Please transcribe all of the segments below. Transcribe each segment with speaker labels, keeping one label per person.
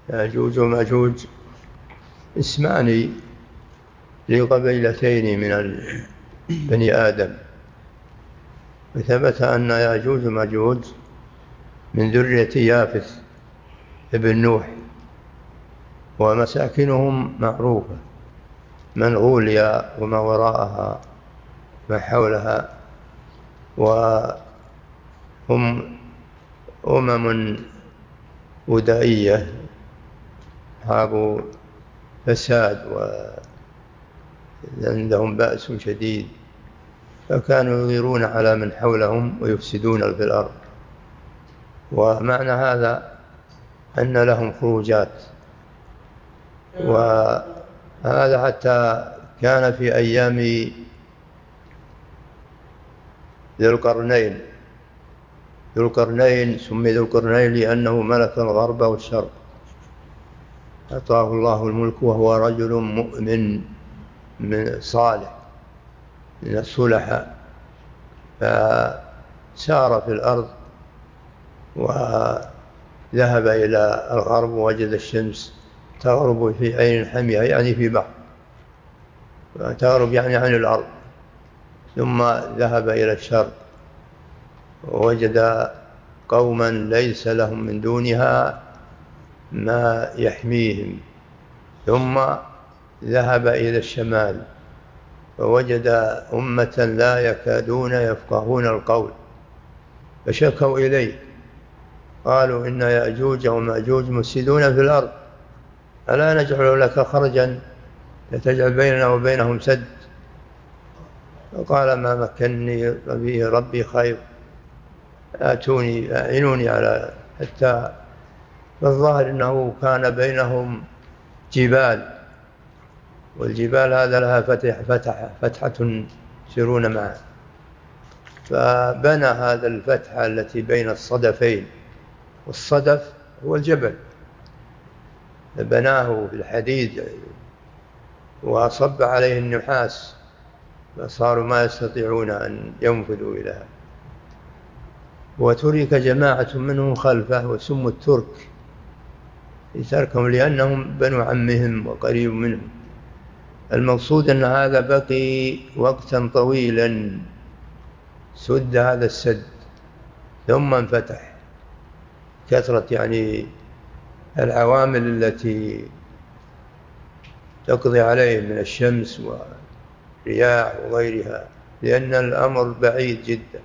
Speaker 1: يأجوج ومأجوج اسمان لقبيلتين من بني آدم، وثبت أن يأجوج ومأجوج من ذرية يافث ابن نوح، ومساكنهم معروفة: منغوليا وما وراءها ما حولها، وهم أمم ودائية أصحاب فساد وعندهم بأس شديد، فكانوا يغيرون على من حولهم ويفسدون في الأرض. ومعنى هذا أن لهم خروجات، وهذا حتى كان في أيام ذو القرنين سمي ذو القرنين لأنه ملك الغرب والشرق، أعطاه الله الملك وهو رجل مؤمن من صالح من الصلحاء، فسار في الأرض وذهب إلى الغرب ووجد الشمس تغرب في عين حمية، يعني في بحر، تغرب يعني عن الأرض. ثم ذهب إلى الشرق ووجد قوما ليس لهم من دونها ما يحميهم. ثم ذهب إلى الشمال فوجد أمة لا يكادون يفقهون القول، فشكوا إليه قالوا: إن يأجوج ومأجوج مفسدون في الأرض، ألا نجعل لك خرجا لتجعل بيننا وبينهم سد؟ فقال: ما مكنني فيه ربي خير، أعينوني على حتى. فالظاهر أنه كان بينهم جبال، والجبال هذا لها فتحة يسيرون معها، فبنى هذا الفتحة التي بين الصدفين، والصدف هو الجبل، فبناه بالحديد وصب عليه النحاس، فصاروا ما يستطيعون أن ينفذوا إليها. وترك جماعة منهم خلفه وسموا الترك لتركهم لأنهم بنو عمهم وقريب منهم. المقصود أن هذا بقي وقتا طويلا، سد هذا السد ثم انفتح. كثرة يعني العوامل التي تقضي عليه من الشمس والرياح وغيرها، لأن الأمر بعيد جدا،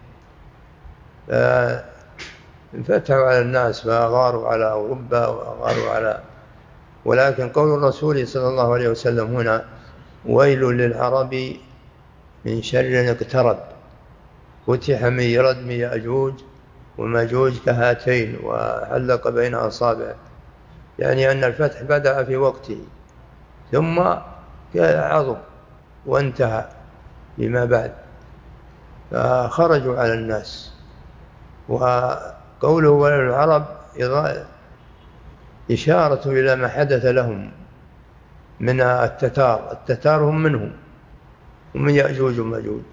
Speaker 1: فانفتحوا على الناس فأغاروا على أوروبا وأغاروا على. ولكن قول الرسول صلى الله عليه وسلم هنا: ويل للعرب من شر اقترب، فتح من ردم يأجوج وماجوج كهاتين، وحلق بين أصابعه، يعني أن الفتح بدأ في وقته ثم عظم وانتهى لما بعد، فخرجوا على الناس. وقوله ويل للعرب إشارة إلى ما حدث لهم من التتار هم منهم ومن يأجوج وماجوج،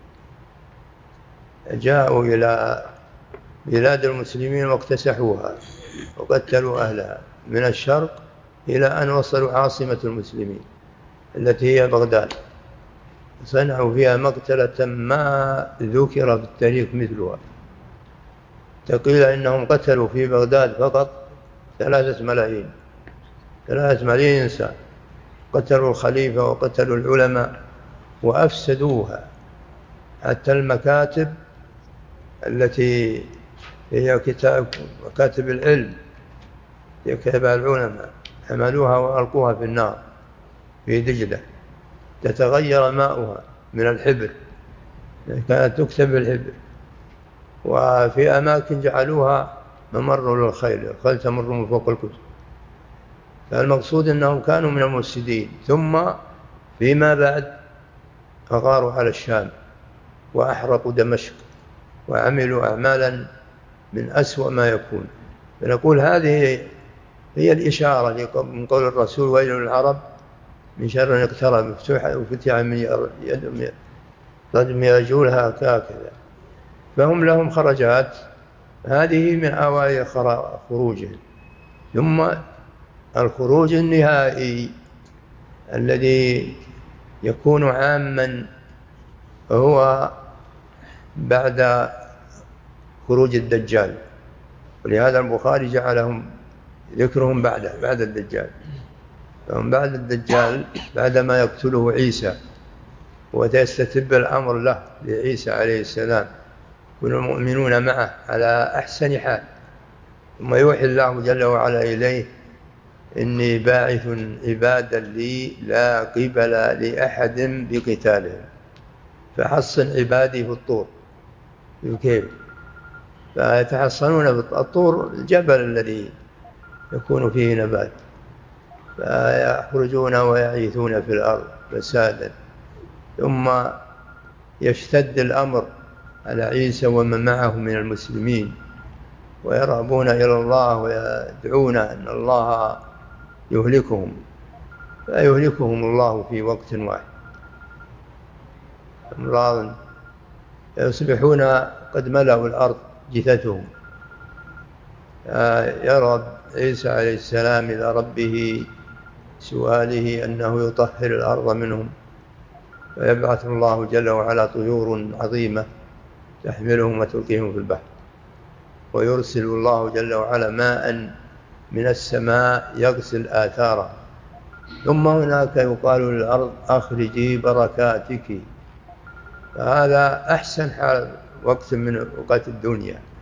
Speaker 1: جاءوا إلى بلاد المسلمين واكتسحوها وقتلوا أهلها من الشرق إلى أن وصلوا عاصمة المسلمين التي هي بغداد، صنعوا فيها مقتلة ما ذكر في التاريخ مثلها. تقيل إنهم قتلوا في بغداد فقط 3 ملايين إنسان، قتلوا الخليفة وقتلوا العلماء وأفسدوها، حتى المكاتب التي هي مكاتب العلم يكتبها العلماء حملوها وألقوها في النار في دجلة، تتغير ماؤها من الحبر، كانت تكتب بالحبر. وفي أماكن جعلوها ممر للخيل تمر من فوق الكتب. فالمقصود أنهم كانوا من المفسدين. ثم فيما بعد أغاروا على الشام وأحرقوا دمشق وعملوا أعمالا من أسوأ ما يكون. فنقول هذه هي الإشارة من قول الرسول: ويل للعرب من شر اقترب، وفتح من ردم يأجوج هكذا. فهم لهم خرجات، هذه من أوائل خروجهم. ثم الخروج النهائي الذي يكون عاما هو بعد خروج الدجال، ولهذا البخاري جعلهم ذكرهم بعد الدجال. فهم بعد الدجال بعدما يقتله عيسى ويستتب الأمر له لعيسى عليه السلام، والمؤمنون معه على أحسن حال، ثم يوحي الله جل وعلا إليه: إني باعث عبادا لي لا قبل لأحد بقتالهم فحصن عبادي في الطور. كيف؟ فيتحصنون في الطور، الجبل الذي يكون فيه نبات، فيخرجون ويعيثون في الأرض فسادا، ثم يشتد الأمر على عيسى ومن معه من المسلمين، ويرغبون إلى الله ويدعون أن الله يهلكهم، فيهلكهم الله في وقت واحد. أمراض يصبحون قد ملأوا الأرض جثثهم. يرى عيسى عليه السلام إلى ربه سؤاله أنه يطهر الأرض منهم، فيبعث الله جل وعلا طيور عظيمة تحملهم وتلقيهم في البحر، ويرسل الله جل وعلا ماء من السماء يغسل آثارها، ثم هناك يقال للأرض أخرجي بركاتك. فهذا أحسن حال وقت من أوقات الدنيا.